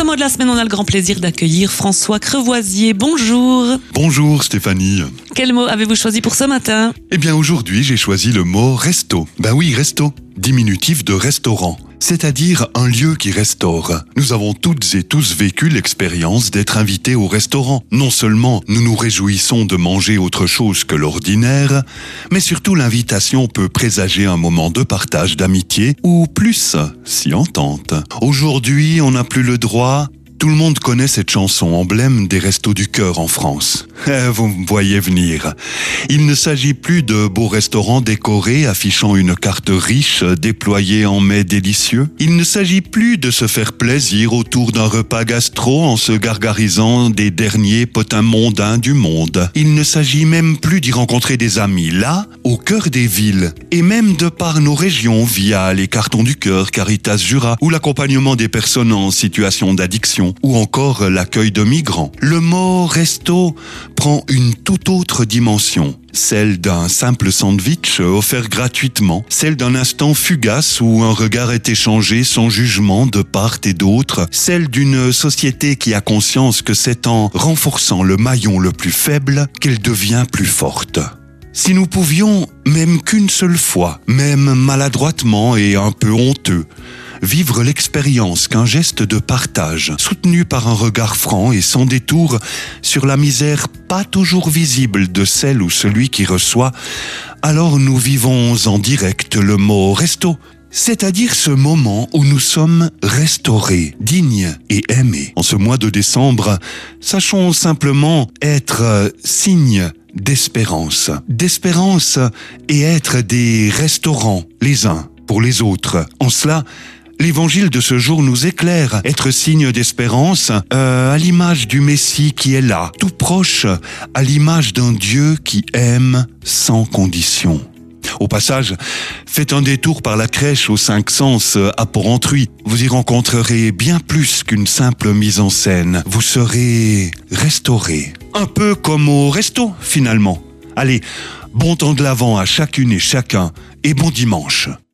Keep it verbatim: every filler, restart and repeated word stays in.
ce mois de la semaine, on a le grand plaisir d'accueillir François Crevoisier. Bonjour. Bonjour Stéphanie. Quel mot avez-vous choisi pour ce matin? Eh bien aujourd'hui j'ai choisi le mot resto. Ben oui, resto, diminutif de restaurant, c'est-à-dire un lieu qui restaure. Nous avons toutes et tous vécu l'expérience d'être invités au restaurant. Non seulement nous nous réjouissons de manger autre chose que l'ordinaire, mais surtout l'invitation peut présager un moment de partage, d'amitié ou plus, si entente. Aujourd'hui, on n'a plus le droit. Tout le monde connaît cette chanson emblème des Restos du Cœur en France. Vous me voyez venir. Il ne s'agit plus de beaux restaurants décorés affichant une carte riche déployée en mets délicieux. Il ne s'agit plus de se faire plaisir autour d'un repas gastro en se gargarisant des derniers potins mondains du monde. Il ne s'agit même plus d'y rencontrer des amis, là, au cœur des villes, et même de par nos régions via les Cartons du Cœur, Caritas Jura, ou l'accompagnement des personnes en situation d'addiction, ou encore l'accueil de migrants. Le mot resto prend une toute autre dimension, celle d'un simple sandwich offert gratuitement, celle d'un instant fugace où un regard est échangé sans jugement de part et d'autre, celle d'une société qui a conscience que c'est en renforçant le maillon le plus faible qu'elle devient plus forte. Si nous pouvions, même qu'une seule fois, même maladroitement et un peu honteux, vivre l'expérience qu'un geste de partage, soutenu par un regard franc et sans détour sur la misère pas toujours visible de celle ou celui qui reçoit, alors nous vivons en direct le mot resto, c'est-à-dire ce moment où nous sommes restaurés, dignes et aimés. En ce mois de décembre, sachons simplement être signe d'espérance. D'espérance et être des restaurants, les uns pour les autres. En cela, l'Évangile de ce jour nous éclaire, être signe d'espérance euh, à l'image du Messie qui est là, tout proche, à l'image d'un Dieu qui aime sans condition. Au passage, faites un détour par la crèche aux cinq sens à Porrentruy. Vous y rencontrerez bien plus qu'une simple mise en scène. Vous serez restauré. Un peu comme au resto, finalement. Allez, bon temps de l'Avent à chacune et chacun, et bon dimanche.